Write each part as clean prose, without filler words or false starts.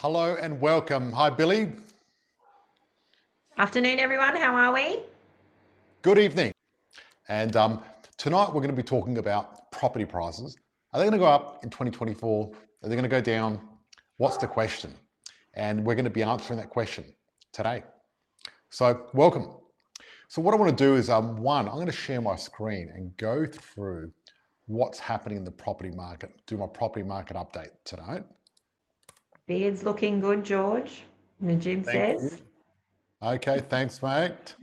Hello and welcome. Hi, Billy. Afternoon, everyone. How are we? Good evening. And tonight we're going to be talking about property prices. Are they going to go up in 2024? Are they going to go down? What's the question? And we're going to be answering that question today. So welcome. So what I want to do is, one, I'm going to share my screen and go through what's happening in the property market, do my property market update tonight. Beard's looking good, George. Najib Thank says. you. Okay, thanks, mate.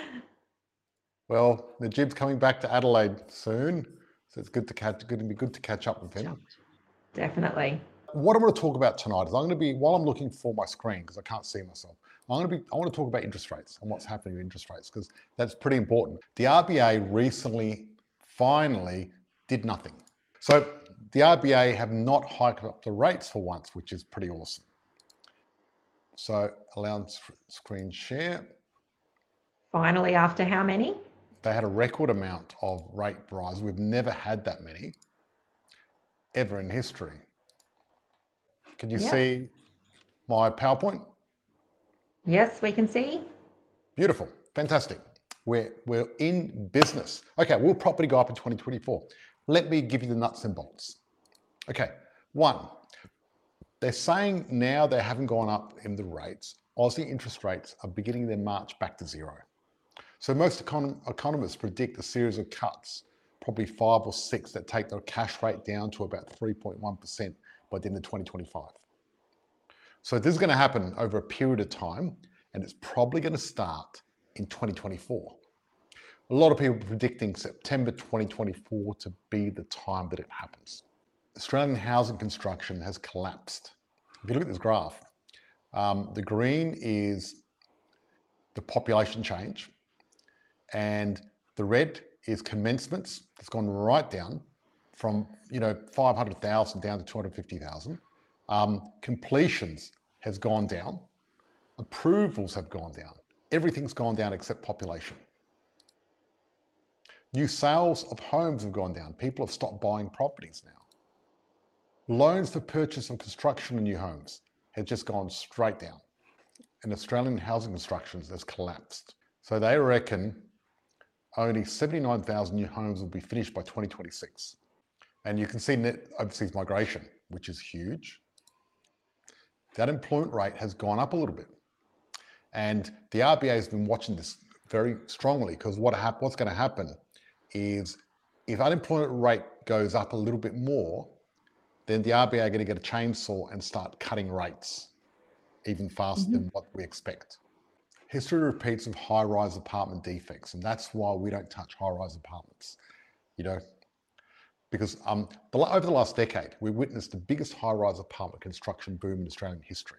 Well, Najib's coming back to Adelaide soon, so it's good to catch up with him. Definitely. What I'm going to talk about tonight is while I'm looking for my screen because I can't see myself, I want to talk about interest rates and what's happening with interest rates because that's pretty important. The RBA recently, finally, did nothing. So the RBA have not hiked up the rates for once, which is pretty awesome. So allow screen share. Finally, after how many? They had a record amount of rate rise. We've never had that many ever in history. Can you see my PowerPoint? Yes, we can see. Beautiful, fantastic. We're in business. Okay, will property go up in 2024? Let me give you the nuts and bolts. Okay, one, they're saying now they haven't gone up in the rates. Aussie interest rates are beginning their march back to zero. So most economists predict a series of cuts, probably 5 or 6, that take the cash rate down to about 3.1% by the end of 2025. So this is going to happen over a period of time, and it's probably going to start in 2024. A lot of people are predicting September 2024 to be the time that it happens. Australian housing construction has collapsed. If you look at this graph, the green is the population change, and the red is commencements. It's gone right down from 500,000 down to 250,000. Completions has gone down. Approvals have gone down. Everything's gone down except population. New sales of homes have gone down. People have stopped buying properties now. Loans for purchase and construction of new homes have just gone straight down. And Australian housing construction has collapsed. So they reckon only 79,000 new homes will be finished by 2026. And you can see net overseas migration, which is huge. The unemployment rate has gone up a little bit. And the RBA has been watching this very strongly because what's going to happen is if unemployment rate goes up a little bit more, then the RBA are going to get a chainsaw and start cutting rates even faster than what we expect. History repeats of high-rise apartment defects, and that's why we don't touch high-rise apartments, because over the last decade, we witnessed the biggest high-rise apartment construction boom in Australian history.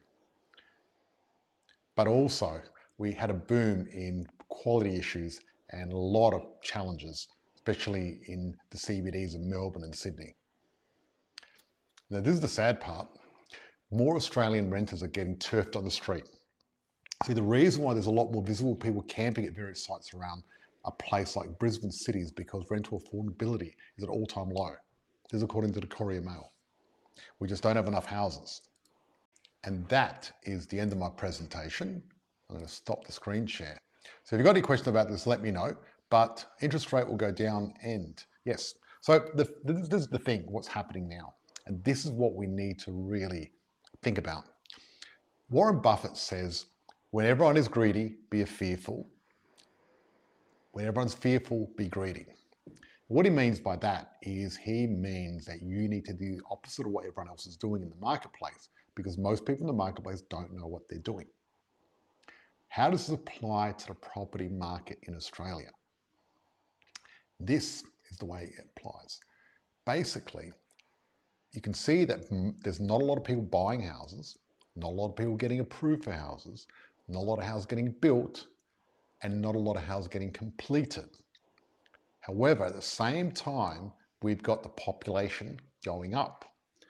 But also, we had a boom in quality issues and a lot of challenges, especially in the CBDs of Melbourne and Sydney. Now, this is the sad part. More Australian renters are getting turfed on the street. See, the reason why there's a lot more visible people camping at various sites around a place like Brisbane City is because rental affordability is at all-time low. This is according to the Courier Mail. We just don't have enough houses. And that is the end of my presentation. I'm going to stop the screen share. So if you've got any questions about this, let me know. But interest rate will go down and yes. So this is the thing, what's happening now. And this is what we need to really think about. Warren Buffett says, when everyone is greedy, be fearful. When everyone's fearful, be greedy. What he means by that is he means that you need to do the opposite of what everyone else is doing in the marketplace because most people in the marketplace don't know what they're doing. How does this apply to the property market in Australia? This is the way it applies. Basically, you can see that there's not a lot of people buying houses, not a lot of people getting approved for houses, not a lot of houses getting built, and not a lot of houses getting completed. However, at the same time, we've got the population going up.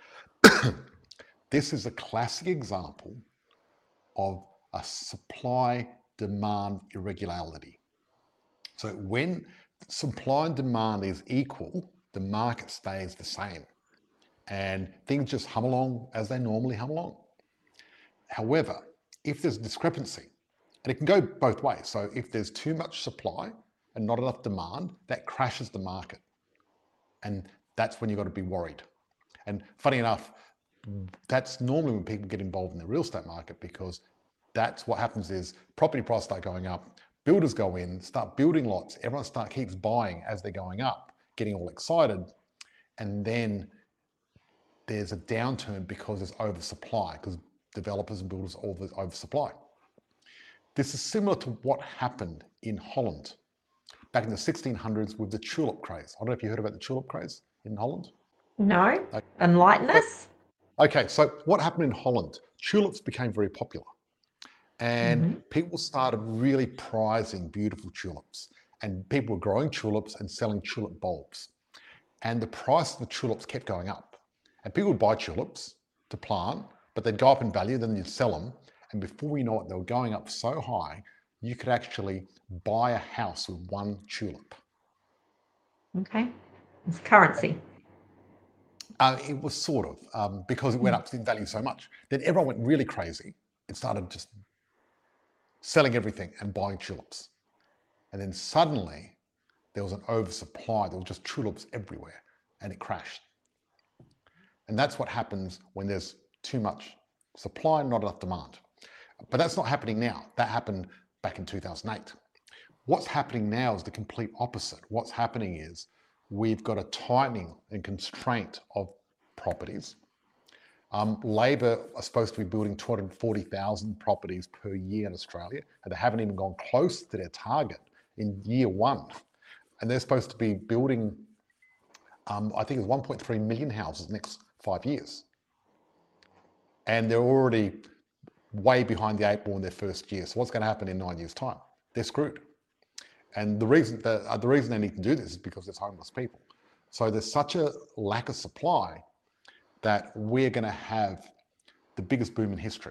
This is a classic example of a supply-demand irregularity. So when supply and demand is equal, the market stays the same. And things just hum along as they normally hum along. However, if there's a discrepancy, and it can go both ways. So if there's too much supply and not enough demand, that crashes the market. And that's when you've got to be worried. And funny enough, that's normally when people get involved in the real estate market, because that's what happens is property prices start going up, builders go in, start building lots, everyone keeps buying as they're going up, getting all excited, and then there's a downturn because there's oversupply, because developers and builders all oversupply. This is similar to what happened in Holland back in the 1600s with the tulip craze. I don't know if you heard about the tulip craze in Holland. No? Enlighten us? Okay, so what happened in Holland? Tulips became very popular, and people started really prizing beautiful tulips, and people were growing tulips and selling tulip bulbs, and the price of the tulips kept going up, and people would buy tulips to plant, but they'd go up in value, then you'd sell them, and before you know it, they were going up so high you could actually buy a house with one tulip. Okay. It's currency. It was sort of, because it went up in value so much. Then everyone went really crazy and started just selling everything and buying tulips. And then suddenly there was an oversupply. There was just tulips everywhere, and it crashed. And that's what happens when there's too much supply and not enough demand. But that's not happening now. That happened back in 2008. What's happening now is the complete opposite. What's happening is we've got a tightening and constraint of properties. Labor are supposed to be building 240,000 properties per year in Australia, and they haven't even gone close to their target in year one. And they're supposed to be building, I think it's 1.3 million houses next 5 years. And they're already way behind the 8 ball in their first year. So what's going to happen in 9 years' time? They're screwed. And the reason they need to do this is because there's homeless people. So there's such a lack of supply that we're going to have the biggest boom in history.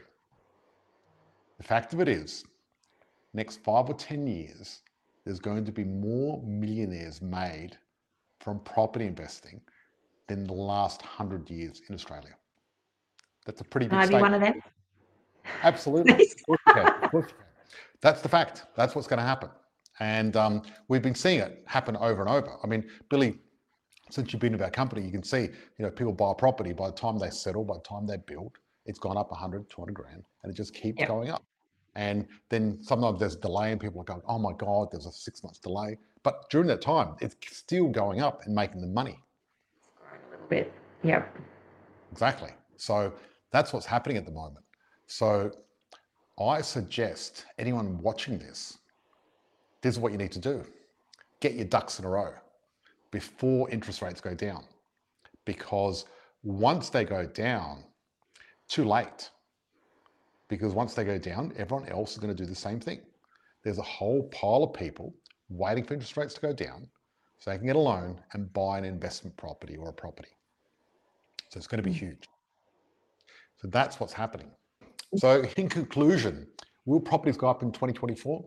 The fact of it is, next 5 or 10 years, there's going to be more millionaires made from property investing than the last 100 years in Australia. That's a pretty big Can I be one of them? Absolutely. Of course you can. Of course you can. That's the fact. That's what's going to happen. And we've been seeing it happen over and over. I mean, Billy, since you've been with our company, you can see, people buy a property. By the time they settle, by the time they build, it's gone up 100, 200 grand, and it just keeps going up. And then sometimes there's a delay and people are going, oh my God, there's a 6 months delay. But during that time, it's still going up and making them money. A little bit. Yep. Exactly. So that's what's happening at the moment. So I suggest anyone watching this is what you need to do. Get your ducks in a row before interest rates go down. Because once they go down, too late. Because once they go down, everyone else is going to do the same thing. There's a whole pile of people waiting for interest rates to go down so they can get a loan and buy an investment property or a property. So it's going to be huge. So that's what's happening. So in conclusion, will properties go up in 2024?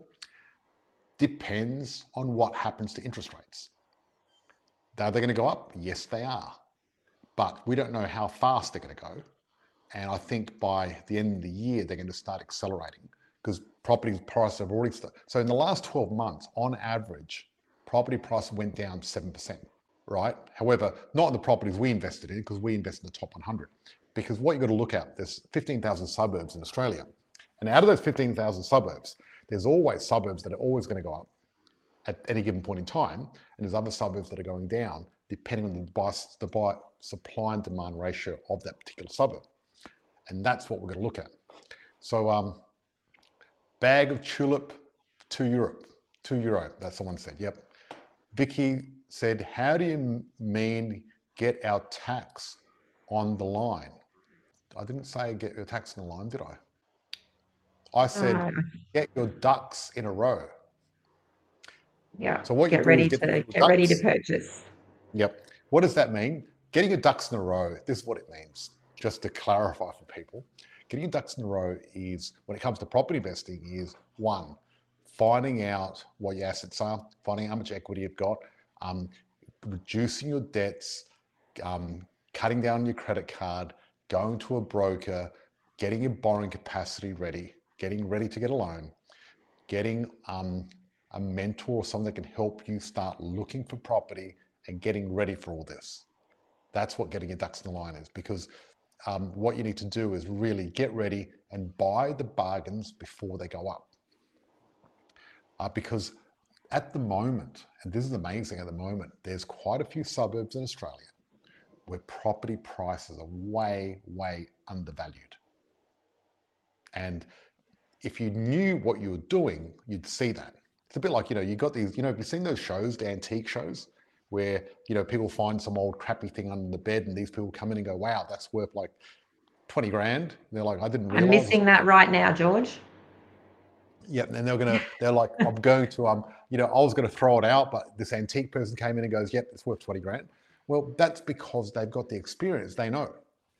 Depends on what happens to interest rates. Are they going to go up? Yes, they are. But we don't know how fast they're going to go. And I think by the end of the year, they're going to start accelerating because property prices have already started. So in the last 12 months, on average, property prices went down 7%, right? However, not in the properties we invested in because we invested in the top 100. Because what you've got to look at, there's 15,000 suburbs in Australia. And out of those 15,000 suburbs, there's always suburbs that are always going to go up at any given point in time. And there's other suburbs that are going down depending on the supply and demand ratio of that particular suburb. And that's what we're going to look at. So bag of tulip, €2, that's someone said, yep. Vicky said, how do you mean get our tax on the line? I didn't say get your tax on the line, did I? I said, get your ducks in a row. Yeah. So what get ready to purchase. Yep. What does that mean? Getting your ducks in a row, this is what it means, just to clarify for people. Getting your ducks in a row is, when it comes to property investing, is one, finding out what your assets are, finding out how much equity you've got, reducing your debts, cutting down your credit card, going to a broker, getting your borrowing capacity ready, getting ready to get a loan, getting a mentor or someone that can help you start looking for property and getting ready for all this. That's what getting your ducks in the line is, because what you need to do is really get ready and buy the bargains before they go up. Because at the moment, and this is amazing at the moment, there's quite a few suburbs in Australia where property prices are way, way undervalued. And if you knew what you were doing, you'd see that. It's a bit like, you got these, have you seen those shows, the antique shows, where, people find some old crappy thing under the bed and these people come in and go, wow, that's worth like 20 grand. And they're like, I didn't realize. I'm missing that right now, George. Yep, and they're like, I'm going to, I was going to throw it out, but this antique person came in and goes, yep, it's worth 20 grand. Well, that's because they've got the experience, they know.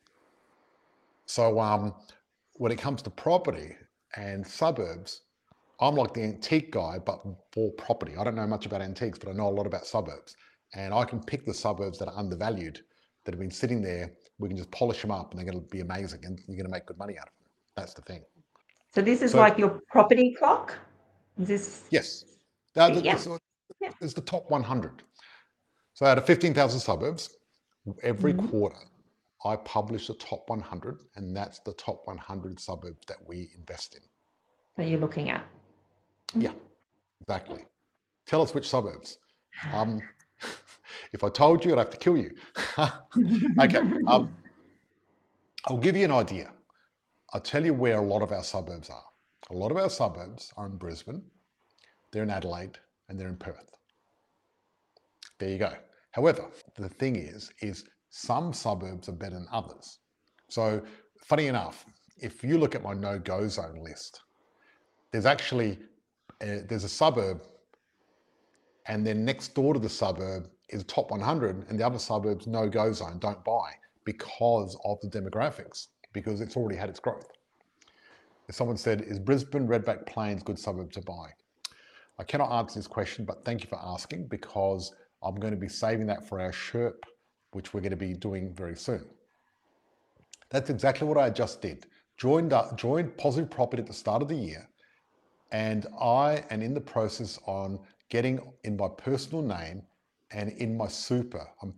So when it comes to property and suburbs, I'm like the antique guy, but for property. I don't know much about antiques, but I know a lot about suburbs. And I can pick the suburbs that are undervalued, that have been sitting there. We can just polish them up and they're going to be amazing and you're going to make good money out of them. That's the thing. So this is like your property clock? Is this? Yes. Yeah. It's the top 100. So out of 15,000 suburbs, every quarter, I publish the top 100, and that's the top 100 suburbs that we invest in. That you're looking at? Yeah, exactly. Tell us which suburbs. If I told you, I'd have to kill you. Okay. I'll give you an idea. I'll tell you where a lot of our suburbs are. A lot of our suburbs are in Brisbane, they're in Adelaide, and they're in Perth. There you go. However, the thing is some suburbs are better than others. So funny enough, if you look at my no-go zone list, there's actually, there's a suburb, and then next door to the suburb is top 100, and the other suburbs no-go zone, don't buy, because of the demographics, because it's already had its growth. If someone said, is Brisbane, Redback Plains good suburb to buy? I cannot answer this question, but thank you for asking, because I'm going to be saving that for our SHERP, which we're going to be doing very soon. That's exactly what I just did. Joined Positive Property at the start of the year, and I am in the process on getting in my personal name and in my super. I'm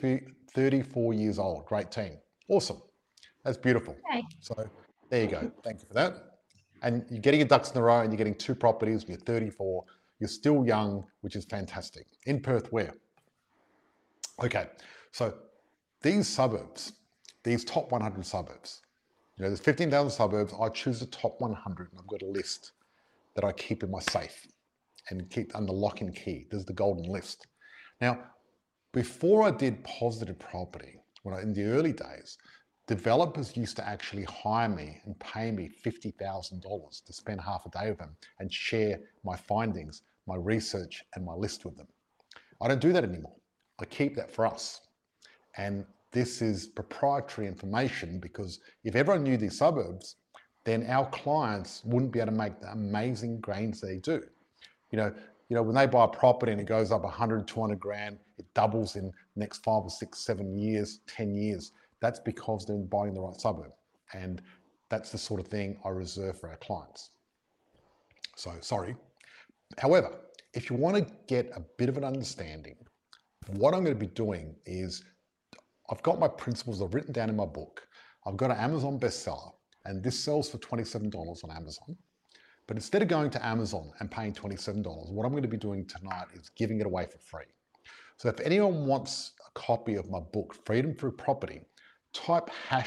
34 years old. Great team. Awesome. That's beautiful. Okay. So there you go. Thank you for that. And you're getting your ducks in a row and you're getting 2 properties. You're 34. You're still young, which is fantastic. In Perth, where? Okay. So these suburbs, these top 100 suburbs, there's 15,000 suburbs. I choose the top 100 and I've got a list that I keep in my safe and keep under lock and key. This is the golden list. Now, before I did Positive Property, in the early days, developers used to actually hire me and pay me $50,000 to spend half a day with them and share my findings, my research, and my list with them. I don't do that anymore. I keep that for us. And this is proprietary information, because if everyone knew these suburbs, then our clients wouldn't be able to make the amazing gains they do. When they buy a property and it goes up 100, 200 grand, it doubles in the next 5 or 6, 7 years, 10 years. That's because they're buying the right suburb. And that's the sort of thing I reserve for our clients. So, sorry. However, if you want to get a bit of an understanding, what I'm going to be doing is I've got my principles I've written down in my book. I've got an Amazon bestseller, and this sells for $27 on Amazon. But instead of going to Amazon and paying $27, what I'm going to be doing tonight is giving it away for free. So if anyone wants a copy of my book, Freedom Through Property, type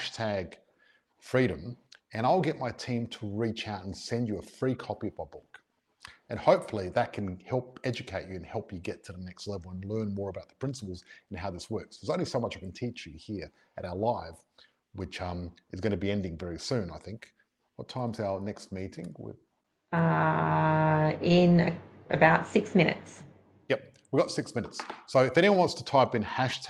#freedom, and I'll get my team to reach out and send you a free copy of my book. And hopefully that can help educate you and help you get to the next level and learn more about the principles and how this works. There's only so much I can teach you here at our live, which is going to be ending very soon, I think. What time's our next meeting? In about 6 minutes. Yep, we've got 6 minutes. So if anyone wants to type in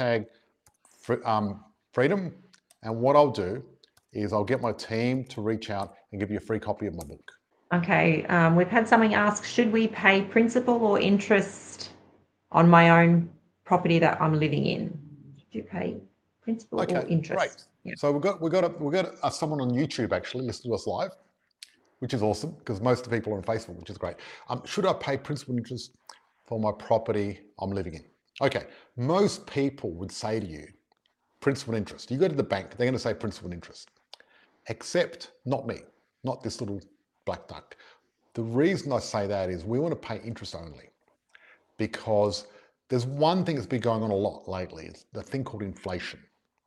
#freedom, and what I'll do is I'll get my team to reach out and give you a free copy of my book. Okay, we've had something ask, should we pay principal or interest on my own property that I'm living in? Should you pay principal or interest? Great. So we've got someone on YouTube actually listening to us live, which is awesome because most of the people are on Facebook, which is great. Should I pay principal and interest for my property I'm living in? Okay, most people would say to you, principal and interest. You go to the bank, they're going to say principal and interest, except not me, not this little black duck. The reason I say that is we want to pay interest only because there's one thing that's been going on a lot lately. It's the thing called inflation,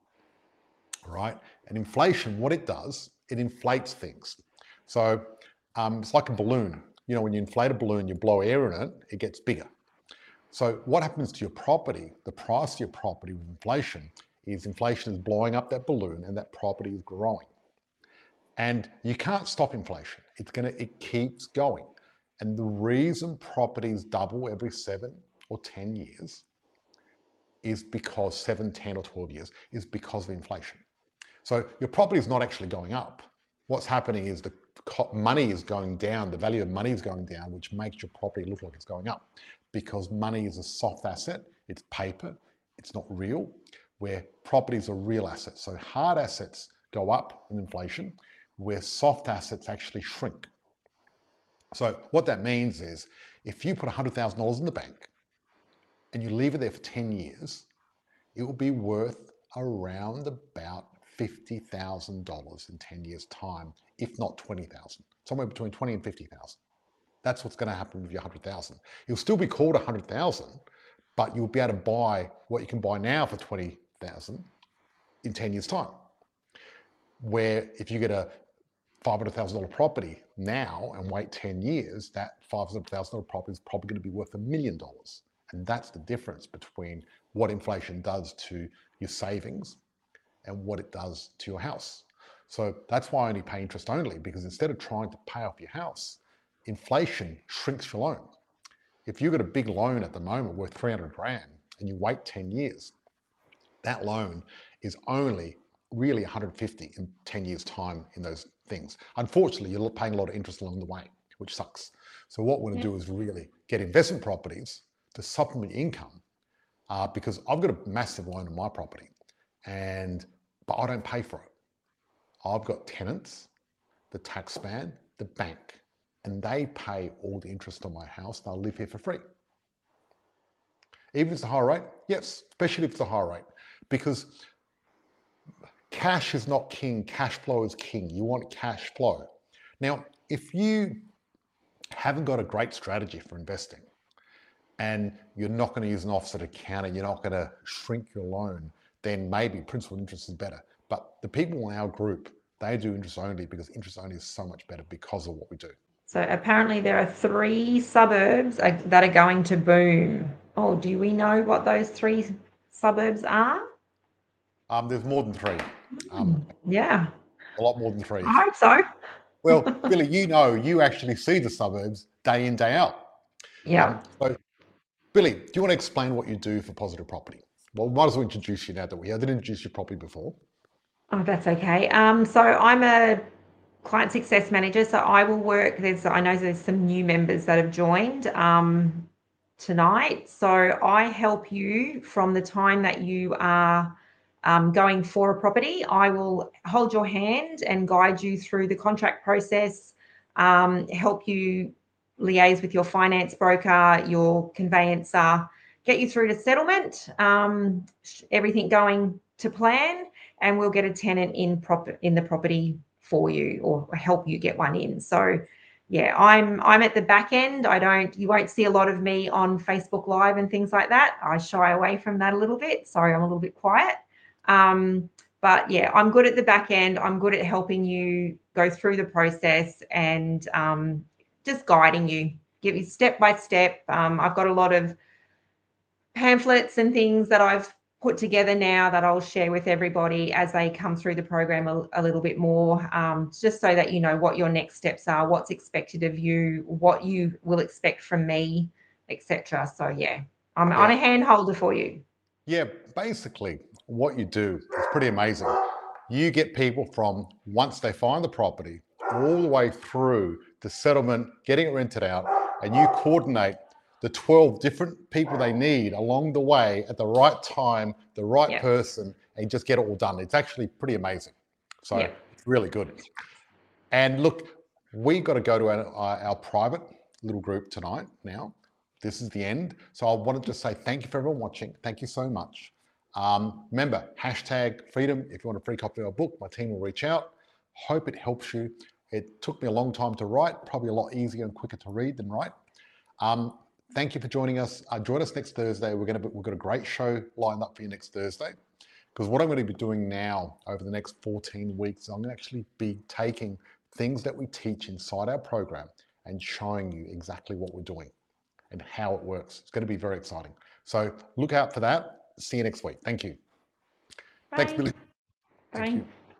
right? And inflation, what it does, it inflates things. So it's like a balloon. You know, when you inflate a balloon, you blow air in it, it gets bigger. So what happens to your property, the price of your property with inflation is blowing up that balloon and that property is growing. And you can't stop inflation. It keeps going. And the reason properties double every 7 or 10 years is because 7, 10 or 12 years is because of inflation. So your property is not actually going up. What's happening is the money is going down, the value of money is going down, which makes your property look like it's going up because money is a soft asset, it's paper, it's not real, where properties are real assets. So hard assets go up in inflation, where soft assets actually shrink. So what that means is if you put $100,000 in the bank and you leave it there for 10 years, it will be worth around about $50,000 in 10 years' time, if not 20,000, somewhere between 20 and 50,000. That's what's going to happen with your 100,000. It'll still be called 100,000, but you'll be able to buy what you can buy now for 20,000 in 10 years' time. Where if you get a $500,000 property now and wait 10 years, that $500,000 property is probably going to be worth $1 million. And that's the difference between what inflation does to your savings and what it does to your house. So that's why I only pay interest only, because instead of trying to pay off your house, inflation shrinks your loan. If you've got a big loan at the moment worth 300 grand and you wait 10 years, that loan is only really 150 in 10 years time in those things. Unfortunately, you're paying a lot of interest along the way, which sucks. So what we're going to do is really get investment properties to supplement income because I've got a massive loan on my property but I don't pay for it. I've got tenants, the taxman, the bank, and they pay all the interest on my house. They'll live here for free. Even if it's a high rate, yes, especially if it's a high rate, because cash is not king, cash flow is king. You want cash flow. Now, if you haven't got a great strategy for investing and you're not going to use an offset account and you're not going to shrink your loan, then maybe principal interest is better. But the people in our group, they do interest only because interest only is so much better because of what we do. So apparently there are 3 suburbs that are going to boom. Oh, do we know what those 3 suburbs are? There's more than 3. Yeah. A lot more than 3. I hope so. Well, Billy, you actually see the suburbs day in, day out. Yeah. So, Billy, do you want to explain what you do for Positive Property? Well, might as well introduce you now that I didn't introduce you properly before. Oh, that's okay. So I'm a client success manager. So I will work. I know there's some new members that have joined tonight. So I help you from the time that you are going for a property. I will hold your hand and guide you through the contract process, help you liaise with your finance broker, your conveyancer, get you through to settlement, everything going to plan, and we'll get a tenant in the property for you or help you get one in. So yeah, I'm at the back end. You won't see a lot of me on Facebook Live and things like that. I shy away from that a little bit. Sorry, I'm a little bit quiet. But yeah, I'm good at the back end. I'm good at helping you go through the process and just guiding you, give you step by step. I've got a lot of pamphlets and things that I've put together now that I'll share with everybody as they come through the program a little bit more, just so that you know what your next steps are, what's expected of you, what you will expect from me, etc. So yeah, I'm a hand holder for you. Yeah, basically what you do is pretty amazing. You get people from once they find the property all the way through to settlement, getting it rented out, and you coordinate the 12 different people they need along the way at the right time, the right person, and just get it all done. It's actually pretty amazing. So Yeah. it's really good. And look, we got to go to our private little group tonight now. This is the end. So I wanted to say thank you for everyone watching. Thank you so much. Remember, #freedom. If you want a free copy of our book, my team will reach out. Hope it helps you. It took me a long time to write, probably a lot easier and quicker to read than write. Thank you for joining us. Join us next Thursday. We've got a great show lined up for you next Thursday. Because what I'm going to be doing now over the next 14 weeks, I'm going to actually be taking things that we teach inside our program and showing you exactly what we're doing and how it works. It's going to be very exciting. So look out for that. See you next week. Thank you. Bye. Thanks, Billy. Bye. Thank you.